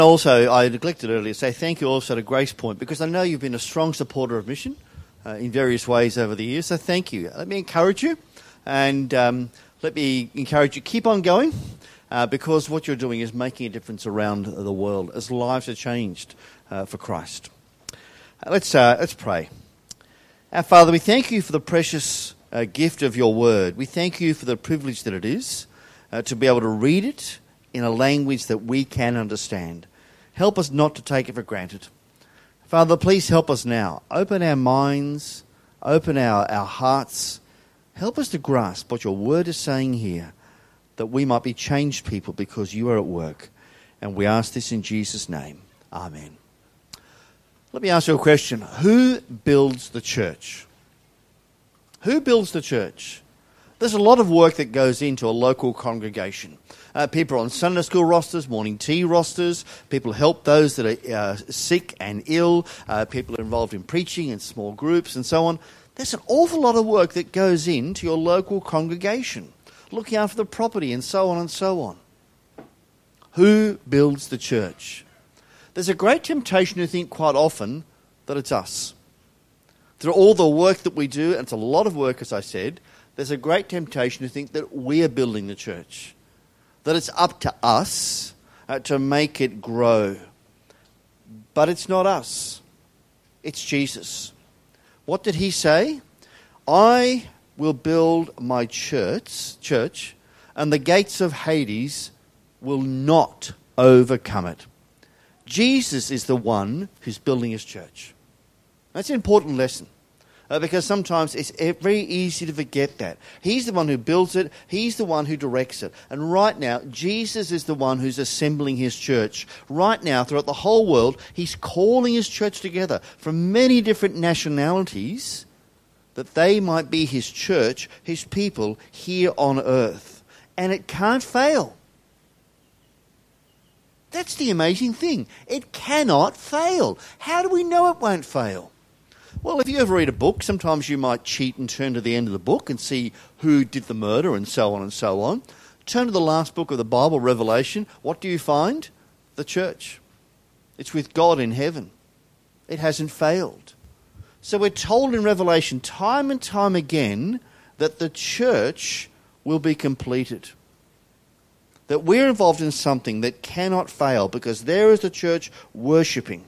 Also, I neglected earlier to say thank you also to Grace Point, because I know you've been a strong supporter of mission in various ways over the years, so thank you. Let me encourage you, and let me encourage you, keep on going, because what you're doing is making a difference around the world as lives are changed for Christ. Let's pray. Our Father, we thank you for the precious gift of your word. We thank you for the privilege that it is to be able to read it in a language that we can understand. Help us not to take it for granted. Father, please help us now. Open our minds, open our hearts. Help us to grasp what your word is saying here, that we might be changed people because you are at work. And we ask this in Jesus' name. Amen. Let me ask you a question. Who builds the church? Who builds the church? There's a lot of work that goes into a local congregation. People are on Sunday school rosters, morning tea rosters. People help those that are sick and ill. People are involved in preaching and small groups and so on. There's an awful lot of work that goes into your local congregation, looking after the property and so on and so on. Who builds the church? There's a great temptation to think quite often that it's us. Through all the work that we do, and it's a lot of work, as I said, there's a great temptation to think that we are building the church, that it's up to us to make it grow. But it's not us. It's Jesus. What did he say? I will build my church, and the gates of Hades will not overcome it. Jesus is the one who's building his church. That's an important lesson. Because sometimes it's very easy to forget that. He's the one who builds it. He's the one who directs it. And right now, Jesus is the one who's assembling his church. Right now, throughout the whole world, he's calling his church together from many different nationalities that they might be his church, his people here on earth. And it can't fail. That's the amazing thing. It cannot fail. How do we know it won't fail? Well, if you ever read a book, sometimes you might cheat and turn to the end of the book and see who did the murder and so on and so on. Turn to the last book of the Bible, Revelation. What do you find? The church. It's with God in heaven. It hasn't failed. So we're told in Revelation time and time again that the church will be completed. That we're involved in something that cannot fail because there is the church worshipping.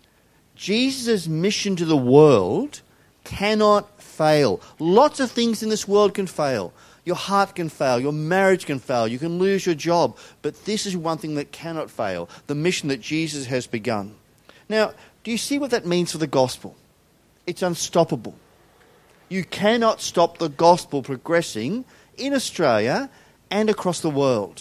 Jesus' mission to the world cannot fail. Lots of things in this world can fail. Your heart can fail. Your marriage can fail. You can lose your job. But this is one thing that cannot fail. The mission that Jesus has begun. Now, do you see what that means for the gospel? It's unstoppable. You cannot stop the gospel progressing in Australia and across the world.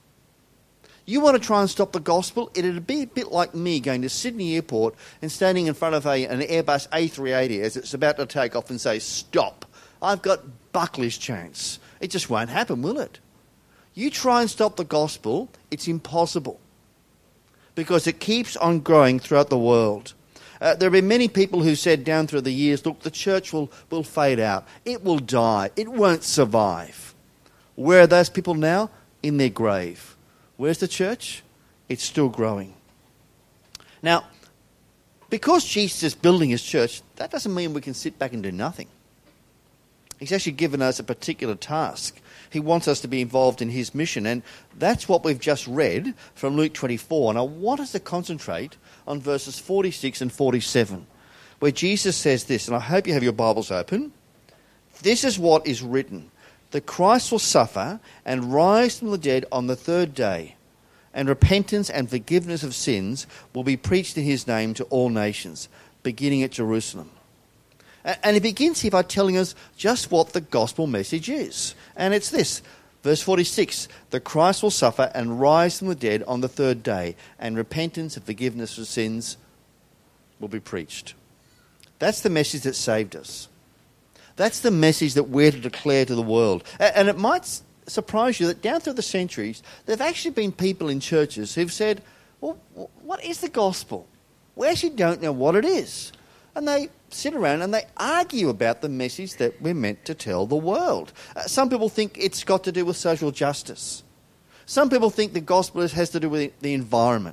You want to try and stop the gospel, it'd be a bit like me going to Sydney Airport and standing in front of an Airbus A380 as it's about to take off and say, stop. I've got Buckley's chance. It just won't happen, will it? You try and stop the gospel, it's impossible. Because it keeps on growing throughout the world. There have been many people who said down through the years, look, the church will fade out. It will die. It won't survive. Where are those people now? In their grave. Where's the church? It's still growing. Now, because Jesus is building his church, that doesn't mean we can sit back and do nothing. He's actually given us a particular task. He wants us to be involved in his mission, and that's what we've just read from Luke 24. And I want us to concentrate on verses 46 and 47, where Jesus says this, and I hope you have your Bibles open. This is what is written. The Christ will suffer and rise from the dead on the third day, and repentance and forgiveness of sins will be preached in his name to all nations, beginning at Jerusalem. And he begins here by telling us just what the gospel message is. And it's this, verse 46, the Christ will suffer and rise from the dead on the third day, and repentance and forgiveness of sins will be preached. That's the message that saved us. That's the message that we're to declare to the world. And it might surprise you that down through the centuries, there have actually been people in churches who've said, well, what is the gospel? We actually don't know what it is. And they sit around and they argue about the message that we're meant to tell the world. Some people think it's got to do with social justice. Some people think the gospel has to do with the environment.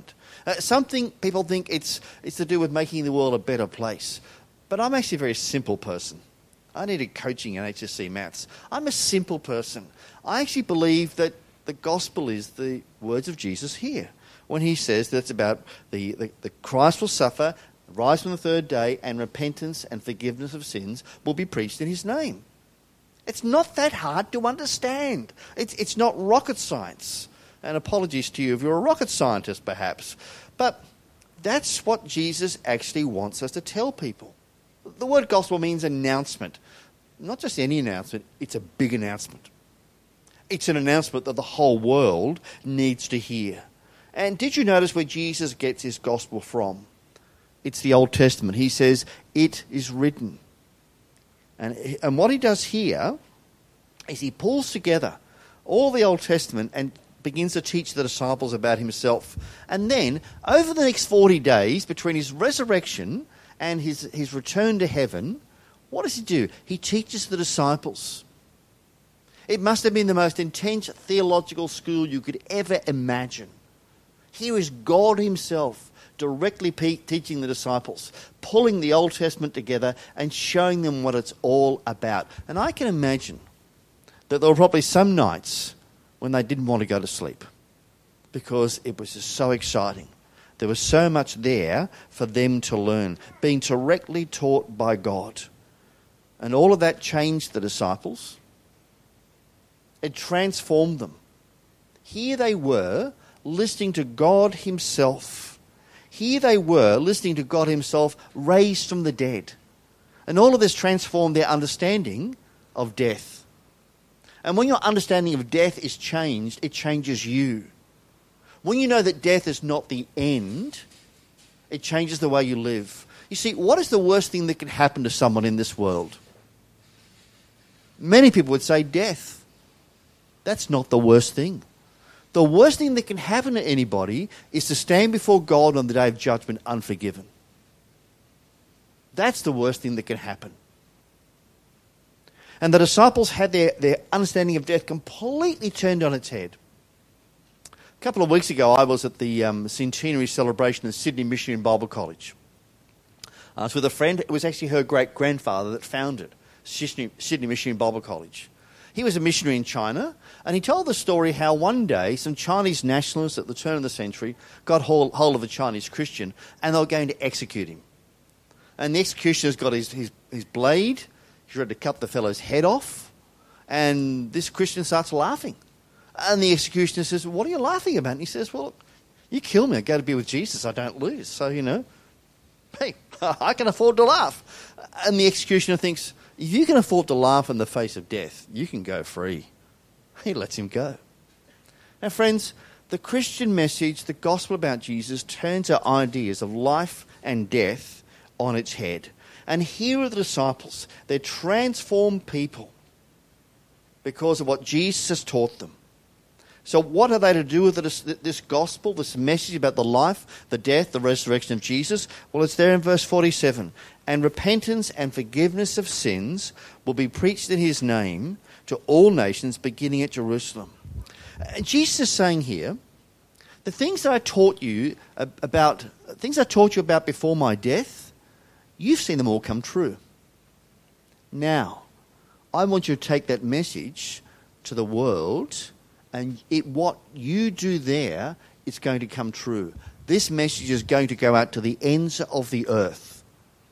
Something people think it's to do with making the world a better place. But I'm actually a very simple person. I needed coaching in HSC Maths. I'm a simple person. I actually believe that the gospel is the words of Jesus here, when he says that it's about the Christ will suffer, rise from the third day, and repentance and forgiveness of sins will be preached in his name. It's not that hard to understand. It's not rocket science. And apologies to you if you're a rocket scientist, perhaps. But that's what Jesus actually wants us to tell people. The word gospel means announcement. Not just any announcement, it's a big announcement. It's an announcement that the whole world needs to hear. And did you notice where Jesus gets his gospel from? It's the Old Testament. He says, it is written. And what he does here is he pulls together all the Old Testament and begins to teach the disciples about himself. And then, over the next 40 days, between his resurrection and his return to heaven, what does he do? He teaches the disciples. It must have been the most intense theological school you could ever imagine. Here is God himself directly teaching the disciples, pulling the Old Testament together and showing them what it's all about. And I can imagine that there were probably some nights when they didn't want to go to sleep because it was just so exciting. There was so much there for them to learn, being directly taught by God. And all of that changed the disciples. It transformed them. Here they were listening to God himself. Here they were listening to God himself raised from the dead. And all of this transformed their understanding of death. And when your understanding of death is changed, it changes you. When you know that death is not the end, it changes the way you live. You see, what is the worst thing that can happen to someone in this world? Many people would say death. That's not the worst thing. The worst thing that can happen to anybody is to stand before God on the day of judgment unforgiven. That's the worst thing that can happen. And the disciples had their understanding of death completely turned on its head. A couple of weeks ago, I was at the centenary celebration of Sydney Missionary and Bible College. I was with a friend. It was actually her great-grandfather that founded Sydney Missionary and Bible College. He was a missionary in China, and he told the story how one day some Chinese nationalists at the turn of the century got hold of a Chinese Christian, and they were going to execute him. And the executioner's got his blade. He's ready to cut the fellow's head off, and this Christian starts laughing. And the executioner says, "What are you laughing about?" And he says, "Well, you kill me, I go to be with Jesus, I don't lose. So, hey, I can afford to laugh." And the executioner thinks, if you can afford to laugh in the face of death, you can go free. He lets him go. Now, friends, the Christian message, the gospel about Jesus, turns our ideas of life and death on its head. And here are the disciples. They're transformed people because of what Jesus has taught them. So what are they to do with this gospel, this message about the life, the death, the resurrection of Jesus? Well, it's there in verse 47. And repentance and forgiveness of sins will be preached in his name to all nations, beginning at Jerusalem. Jesus is saying here, the things that I taught you about, before my death, you've seen them all come true. Now, I want you to take that message to the world, and what you do there is going to come true. This message is going to go out to the ends of the earth.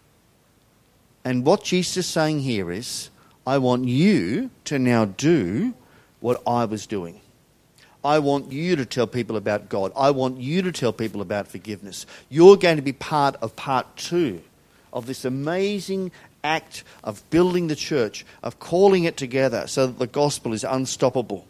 And what Jesus is saying here is, I want you to now do what I was doing. I want you to tell people about God. I want you to tell people about forgiveness. You're going to be part of part 2 of this amazing act of building the church, of calling it together so that the gospel is unstoppable.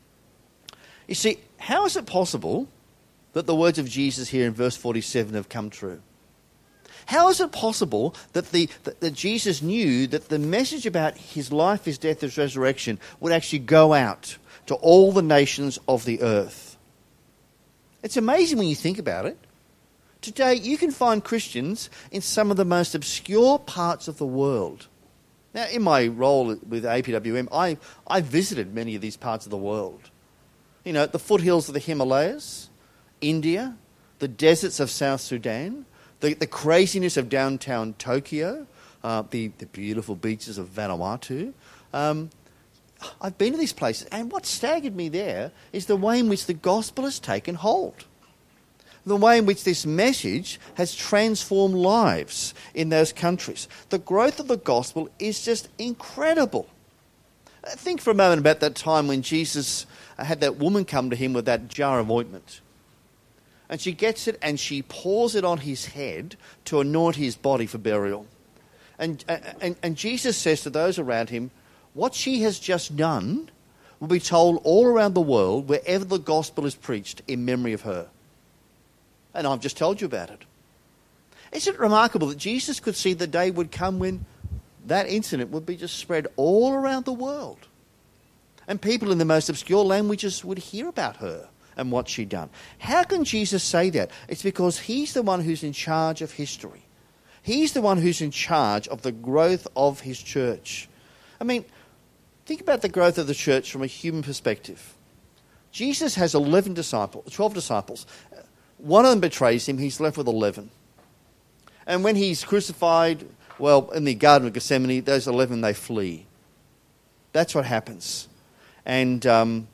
You see, how is it possible that the words of Jesus here in verse 47 have come true? How is it possible that that Jesus knew that the message about his life, his death, his resurrection would actually go out to all the nations of the earth? It's amazing when you think about it. Today, you can find Christians in some of the most obscure parts of the world. Now, in my role with APWM, I visited many of these parts of the world. The foothills of the Himalayas, India, the deserts of South Sudan, the craziness of downtown Tokyo, the beautiful beaches of Vanuatu. I've been to these places, and what staggered me there is the way in which the gospel has taken hold. The way in which this message has transformed lives in those countries. The growth of the gospel is just incredible. Think for a moment about that time when Jesus had that woman come to him with that jar of ointment. And she gets it and she pours it on his head to anoint his body for burial. And Jesus says to those around him, what she has just done will be told all around the world wherever the gospel is preached in memory of her. And I've just told you about it. Isn't it remarkable that Jesus could see the day would come when that incident would be just spread all around the world? And people in the most obscure languages would hear about her and what she'd done. How can Jesus say that? It's because he's the one who's in charge of history. He's the one who's in charge of the growth of his church. I mean, think about the growth of the church from a human perspective. Jesus has 12 disciples. One of them betrays him, he's left with 11. And when he's crucified, well, in the Garden of Gethsemane, those 11, they flee. That's what happens. And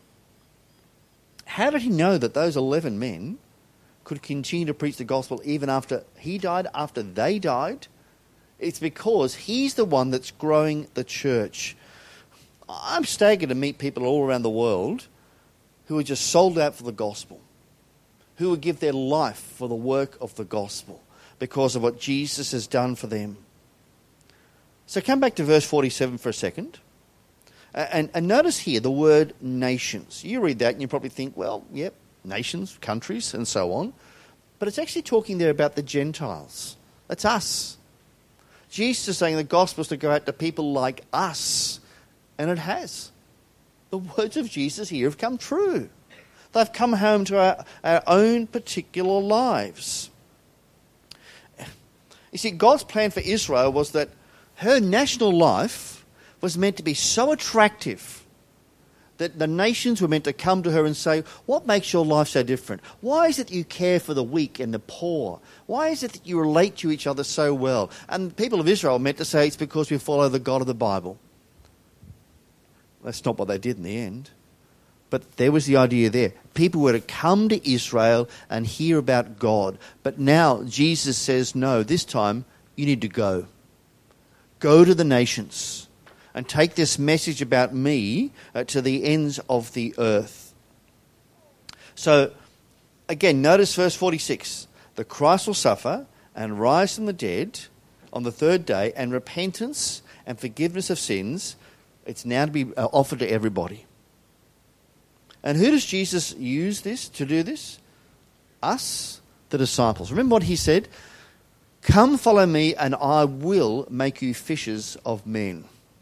how did he know that those 11 men could continue to preach the gospel even after he died, after they died? It's because he's the one that's growing the church. I'm staggered to meet people all around the world who are just sold out for the gospel, who would give their life for the work of the gospel because of what Jesus has done for them. So come back to verse 47 for a second. And notice here the word nations. You read that and you probably think, well, yep, nations, countries, and so on. But it's actually talking there about the Gentiles. That's us. Jesus is saying the gospel is to go out to people like us. And it has. The words of Jesus here have come true. They've come home to our own particular lives. You see, God's plan for Israel was that her national life was meant to be so attractive that the nations were meant to come to her and say, what makes your life so different? Why is it that you care for the weak and the poor? Why is it that you relate to each other so well? And the people of Israel meant to say it's because we follow the God of the Bible. That's not what they did in the end. But there was the idea there. People were to come to Israel and hear about God. But now Jesus says, no, this time you need to go. Go to the nations and take this message about me to the ends of the earth. So, again, notice verse 46. The Christ will suffer and rise from the dead on the third day, and repentance and forgiveness of sins, it's now to be offered to everybody. And who does Jesus use this to do this? Us, the disciples. Remember what he said? Come follow me and I will make you fishers of men.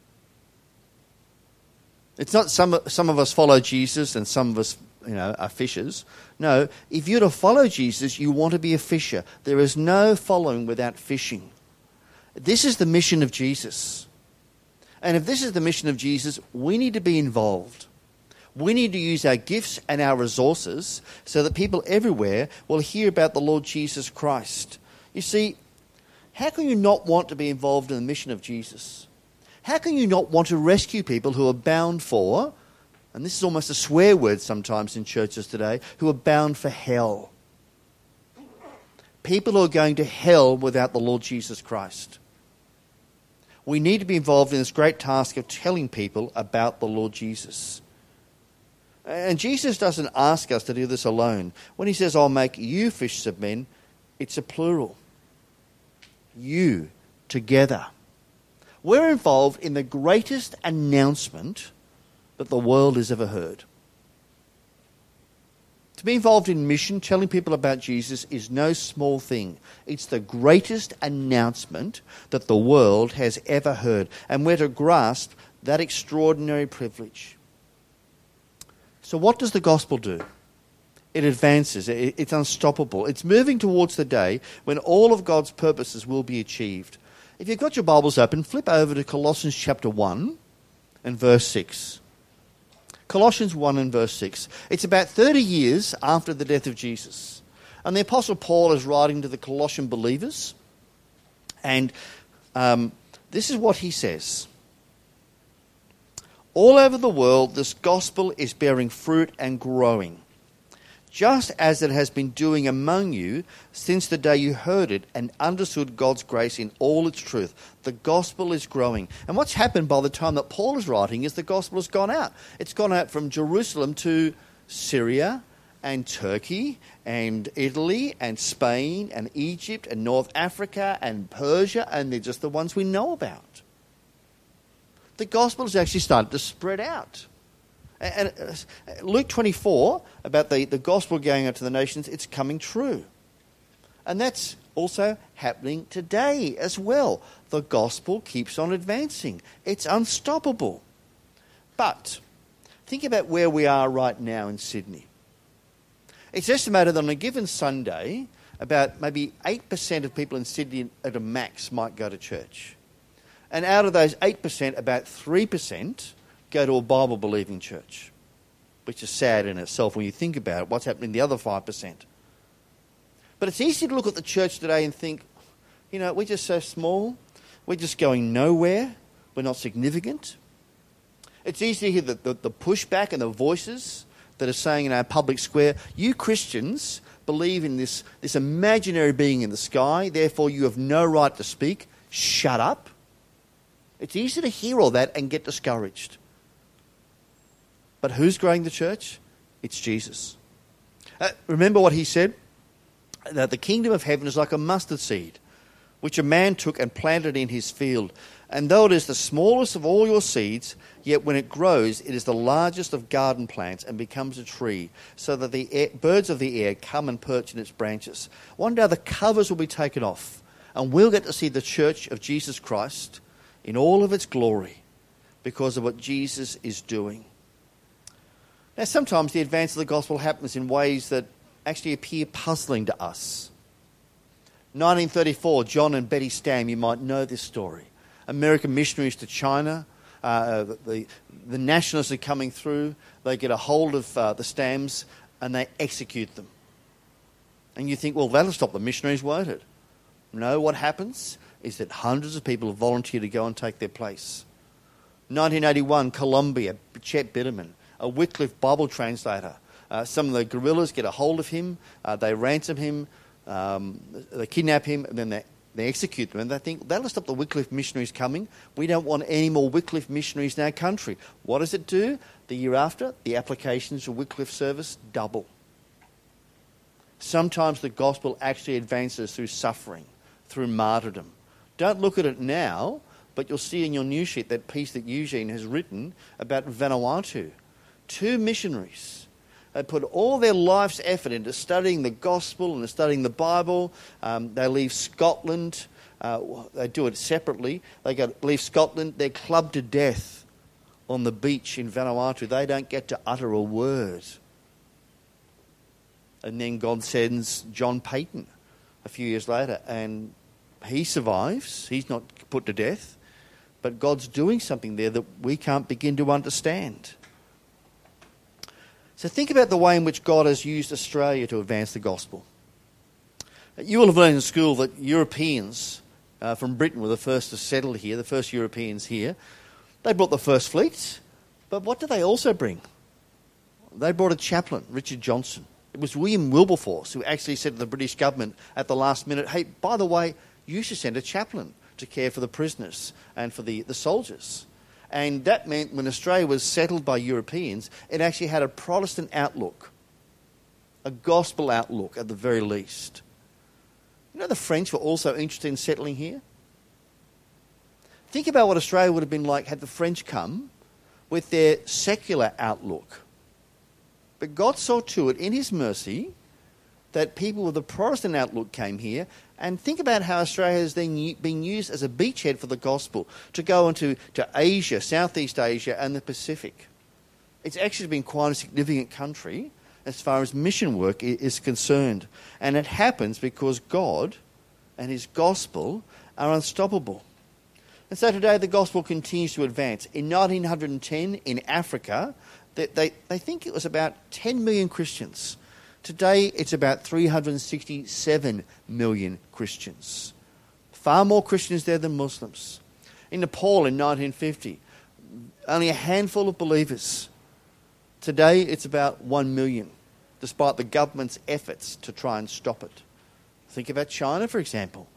It's not some of us follow Jesus and some of us, are fishers. No, if you're to follow Jesus, you want to be a fisher. There is no following without fishing. This is the mission of Jesus. And if this is the mission of Jesus, we need to be involved. We need to use our gifts and our resources so that people everywhere will hear about the Lord Jesus Christ. You see, how can you not want to be involved in the mission of Jesus? How can you not want to rescue people who are bound for, and this is almost a swear word sometimes in churches today, who are bound for hell? People who are going to hell without the Lord Jesus Christ. We need to be involved in this great task of telling people about the Lord Jesus. And Jesus doesn't ask us to do this alone. When he says, I'll make you fishers of men, it's a plural. You, together. We're involved in the greatest announcement that the world has ever heard. To be involved in mission, telling people about Jesus, is no small thing. It's the greatest announcement that the world has ever heard. And we're to grasp that extraordinary privilege. So what does the gospel do? It advances. It's unstoppable. It's moving towards the day when all of God's purposes will be achieved. If you've got your Bibles open, flip over to Colossians chapter 1 and verse 6. Colossians 1 and verse 6. It's about 30 years after the death of Jesus. And the Apostle Paul is writing to the Colossian believers, and this is what he says. All over the world, this gospel is bearing fruit and growing, just as it has been doing among you since the day you heard it and understood God's grace in all its truth. The gospel is growing. And what's happened by the time that Paul is writing is the gospel has gone out. It's gone out from Jerusalem to Syria and Turkey and Italy and Spain and Egypt and North Africa and Persia, and they're just the ones we know about. The gospel has actually started to spread out. And Luke 24, about the gospel going out to the nations, it's coming true. And that's also happening today as well. The gospel keeps on advancing. It's unstoppable. But think about where we are right now in Sydney. It's estimated that on a given Sunday, about maybe 8% of people in Sydney at a max might go to church. And out of those 8%, about 3% go to a Bible-believing church, which is sad in itself when you think about it, what's happening to the other 5%. But it's easy to look at the church today and think, you know, we're just so small, we're just going nowhere, we're not significant. It's easy to hear the pushback and the voices that are saying in our public square, you Christians believe in this imaginary being in the sky, therefore you have no right to speak, shut up. It's easy to hear all that and get discouraged. But who's growing the church? It's Jesus. Remember what he said? That the kingdom of heaven is like a mustard seed, which a man took and planted in his field. And though it is the smallest of all your seeds, yet when it grows, it is the largest of garden plants and becomes a tree, so that the birds of the air come and perch in its branches. One day the covers will be taken off, and we'll get to see the church of Jesus Christ in all of its glory because of what Jesus is doing. Now, sometimes the advance of the gospel happens in ways that actually appear puzzling to us. 1934, John and Betty Stam, you might know this story. American missionaries to China. The nationalists are coming through. They get a hold of the Stams and they execute them. And you think, well, that'll stop the missionaries, won't it? No, what happens is that hundreds of people volunteer to go and take their place. 1981, Colombia, Chet Bitterman, a Wycliffe Bible translator. Some of the guerrillas get a hold of him, they ransom him, they kidnap him, and then they execute them. And they think, that'll stop the Wycliffe missionaries coming. We don't want any more Wycliffe missionaries in our country. What does it do? The year after, the applications for Wycliffe service double. Sometimes the gospel actually advances through suffering, through martyrdom. Don't look at it now, but you'll see in your news sheet that piece that Eugene has written about Vanuatu. 2 missionaries. They put all their life's effort into studying the gospel and studying the Bible. They leave Scotland. They do it separately. They leave Scotland. They're clubbed to death on the beach in Vanuatu. They don't get to utter a word. And then God sends John Payton a few years later, and he survives. He's not put to death. But God's doing something there that we can't begin to understand. So think about the way in which God has used Australia to advance the gospel. You will have learned in school that Europeans from Britain were the first to settle here, the first Europeans here. They brought the first fleet, but what did they also bring? They brought a chaplain, Richard Johnson. It was William Wilberforce who actually said to the British government at the last minute, hey, by the way, you should send a chaplain to care for the prisoners and for the soldiers. And that meant when Australia was settled by Europeans, it actually had a Protestant outlook, a gospel outlook at the very least. You know, the French were also interested in settling here. Think about what Australia would have been like had the French come with their secular outlook. But God saw to it in his mercy that people with a Protestant outlook came here. And think about how Australia has then been used as a beachhead for the gospel to go into Asia, Southeast Asia and the Pacific. It's actually been quite a significant country as far as mission work is concerned. And it happens because God and his gospel are unstoppable. And so today the gospel continues to advance. In 1910 in Africa, they think it was about 10 million Christians. Today, it's about 367 million Christians. Far more Christians there than Muslims. In Nepal in 1950, only a handful of believers. Today, it's about 1 million, despite the government's efforts to try and stop it. Think about China, for example.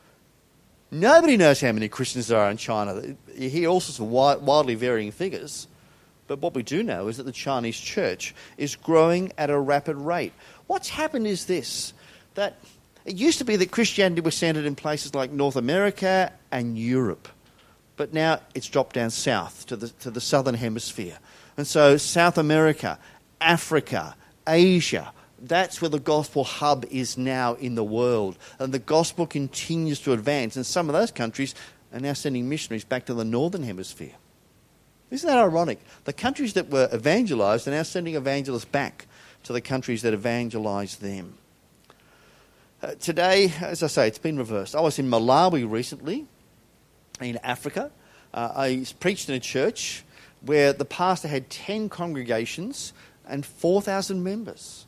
Nobody knows how many Christians there are in China. You hear all sorts of wildly varying figures. But what we do know is that the Chinese church is growing at a rapid rate. What's happened is this, that it used to be that Christianity was centered in places like North America and Europe. But now it's dropped down south to the southern hemisphere. And so South America, Africa, Asia, that's where the gospel hub is now in the world. And the gospel continues to advance. And some of those countries are now sending missionaries back to the northern hemisphere. Isn't that ironic? The countries that were evangelized are now sending evangelists back to the countries that evangelized them. Today, as I say, it's been reversed. I was in Malawi recently, in Africa. I preached in a church where the pastor had 10 congregations and 4,000 members.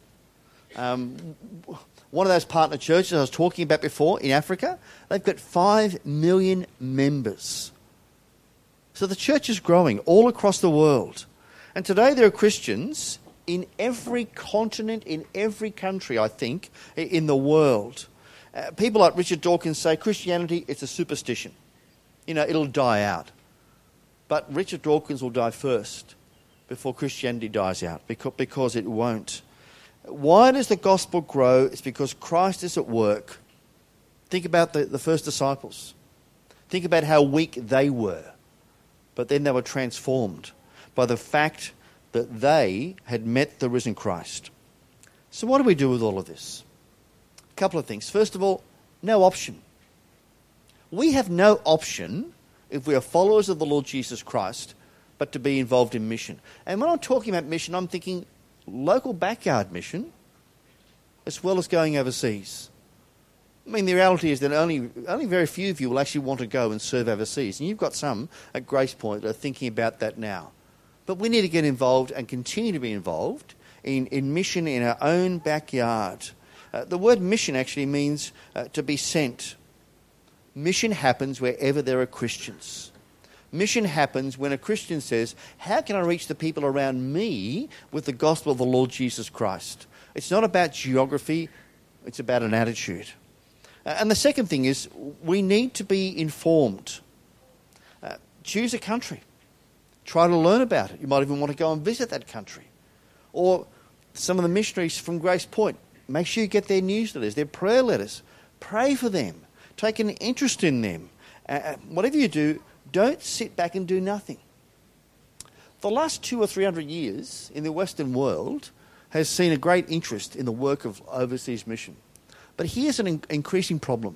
One of those partner churches I was talking about before in Africa, they've got 5 million members. So the church is growing all across the world. And today there are Christians in every continent, in every country, I think, in the world. People like Richard Dawkins say Christianity, it's a superstition. You know, it'll die out. But Richard Dawkins will die first before Christianity dies out, because it won't. Why does the gospel grow? It's because Christ is at work. Think about the first disciples. Think about how weak they were. But then they were transformed by the fact that they had met the risen Christ. So what do we do with all of this? A couple of things. First of all, no option. We have no option, if we are followers of the Lord Jesus Christ, but to be involved in mission. And when I'm talking about mission, I'm thinking local backyard mission, as well as going overseas. I mean, the reality is that only very few of you will actually want to go and serve overseas. And you've got some at Grace Point that are thinking about that now. But we need to get involved and continue to be involved in mission in our own backyard. The word mission actually means to be sent. Mission happens wherever there are Christians. Mission happens when a Christian says, how can I reach the people around me with the gospel of the Lord Jesus Christ? It's not about geography, it's about an attitude. And the second thing is, we need to be informed. Choose a country. Try to learn about it. You might even want to go and visit that country. Or some of the missionaries from Grace Point, make sure you get their newsletters, their prayer letters. Pray for them. Take an interest in them. Whatever you do, don't sit back and do nothing. The last 200 or 300 years in the Western world has seen a great interest in the work of overseas mission. But here's an increasing problem.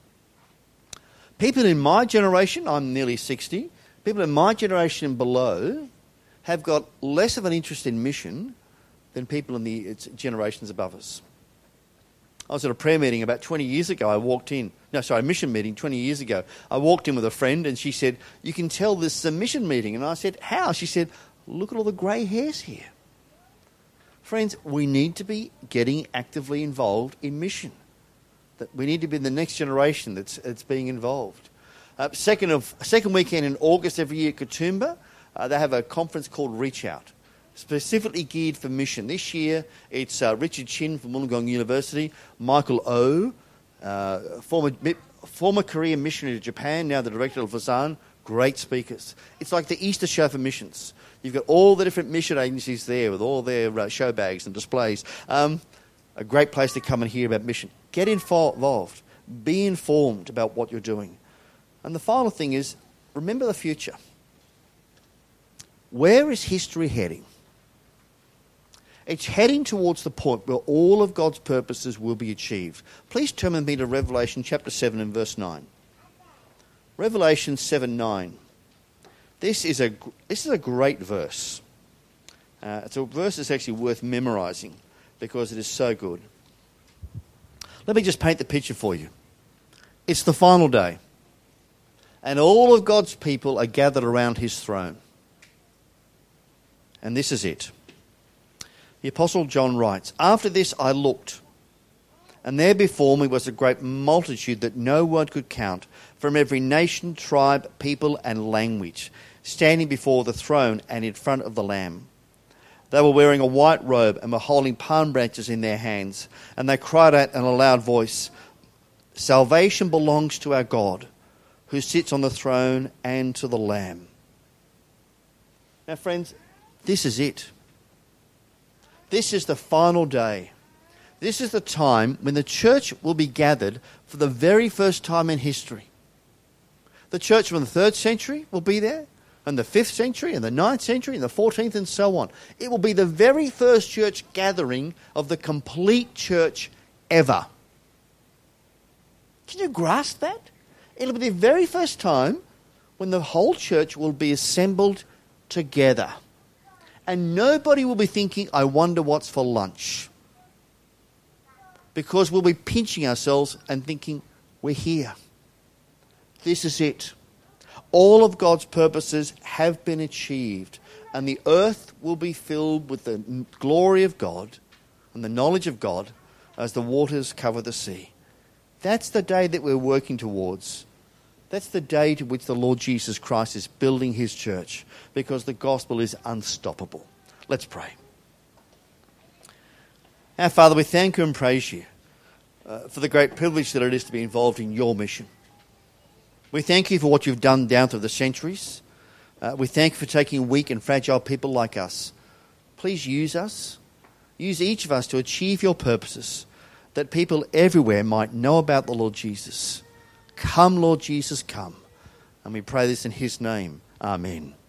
People in my generation, I'm nearly 60, people in my generation and below have got less of an interest in mission than people in the generations above us. I was at a prayer meeting about 20 years ago. A mission meeting 20 years ago. I walked in with a friend and she said, you can tell this is a mission meeting. And I said, how? She said, look at all the grey hairs here. Friends, we need to be getting actively involved in mission. That we need to be the next generation that's being involved. Second weekend in August every year at Katoomba, they have a conference called Reach Out, specifically geared for mission. This year, it's Richard Chin from Wollongong University, Michael O, former Korean missionary to Japan, now the director of Lausanne, great speakers. It's like the Easter show for missions. You've got all the different mission agencies there with all their show bags and displays. A great place to come and hear about mission. Get involved. Be informed about what you're doing. And the final thing is, remember the future. Where is history heading? It's heading towards the point where all of God's purposes will be achieved. Please turn with me to Revelation chapter 7 and verse 9. Revelation 7:9. This is a great verse. It's a verse that's actually worth memorising because it is so good. Let me just paint the picture for you. It's the final day, and all of God's people are gathered around his throne. And this is it. The Apostle John writes, "After this I looked, and there before me was a great multitude that no one could count, from every nation, tribe, people, and language, standing before the throne and in front of the Lamb. They were wearing a white robe and were holding palm branches in their hands, and they cried out in a loud voice, 'Salvation belongs to our God, who sits on the throne, and to the Lamb.'" Now, friends, this is it. This is the final day. This is the time when the church will be gathered for the very first time in history. The church from the 3rd century will be there, and the 5th century, and the 9th century, and the 14th, and so on. It will be the very first church gathering of the complete church ever. Can you grasp that? It'll be the very first time when the whole church will be assembled together. And nobody will be thinking, "I wonder what's for lunch." Because we'll be pinching ourselves and thinking, we're here. This is it. All of God's purposes have been achieved, and the earth will be filled with the glory of God and the knowledge of God as the waters cover the sea. That's the day that we're working towards. That's the day to which the Lord Jesus Christ is building his church, because the gospel is unstoppable. Let's pray. Our Father, we thank you and praise you for the great privilege that it is to be involved in your mission. We thank you for what you've done down through the centuries. We thank you for taking weak and fragile people like us. Please use us. Use each of us to achieve your purposes, that people everywhere might know about the Lord Jesus. Come, Lord Jesus, come. And we pray this in his name. Amen.